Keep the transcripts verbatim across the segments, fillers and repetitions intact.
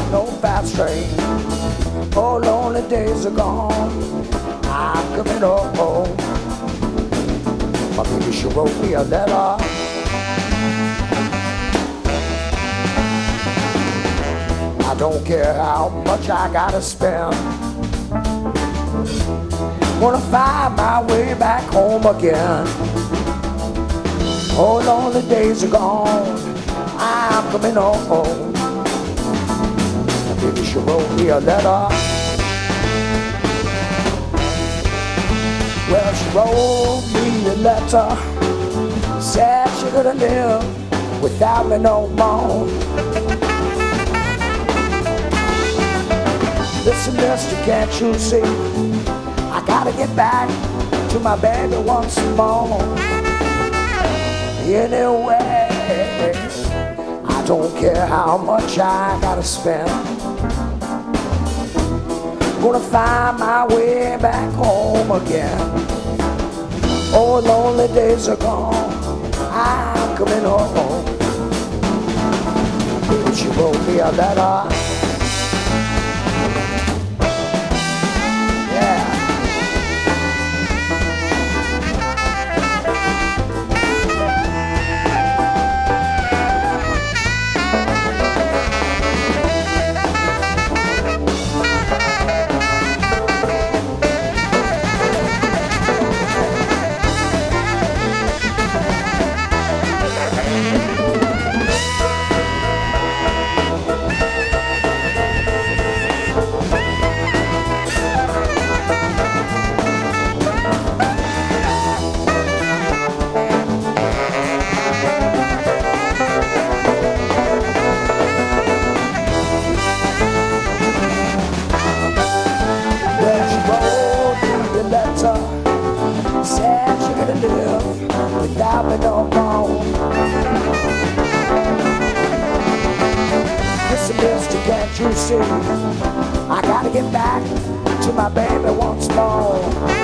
no fast train. Oh, lonely days are gone. I'm coming home. My baby, she wrote me a letter. I don't care how much I gotta spend. Wanna find my way back home again. Oh, lonely days are gone. I'm coming home. My baby, she wrote me a letter. Well, she wrote me a letter. Said she couldn't live without me no more. Listen, mister, can't you see? I gotta get back to my baby once more. Anyway, I don't care how much I gotta spend. Gonna find my way back home again. Oh, lonely days are gone. I'm coming home. Baby, she wrote me a letter. Said she couldn't live without me no more. Listen, mister, can't you see? I gotta get back to my baby once more.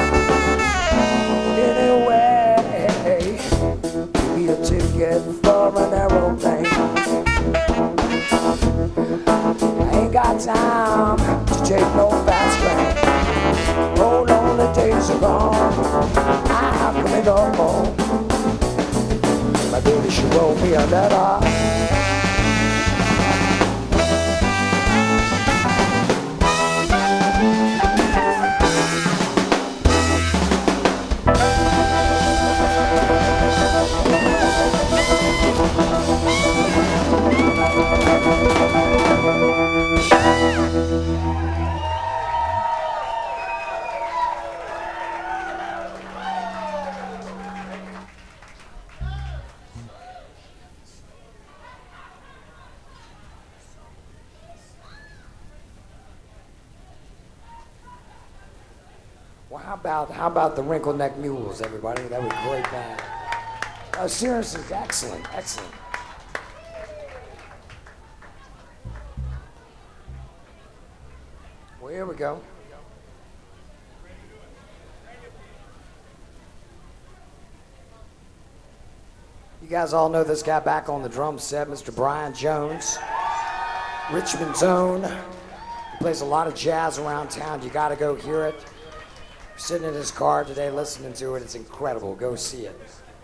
Anyway, be a ticket for an aeroplane. I ain't got time to take no fast train. Oh, lonely days are gone. I'm coming home. My baby, she wrote me a letter. Well, how about how about the Wrinkle Neck Mules, everybody? That was a great band. Oh, seriously, excellent, excellent. Well, here we go. You guys all know this guy back on the drum set, Mister Brian Jones, Richmond's own. He plays a lot of jazz around town. You got to go hear it. Sitting in his car today listening to it. It's incredible. Go see it.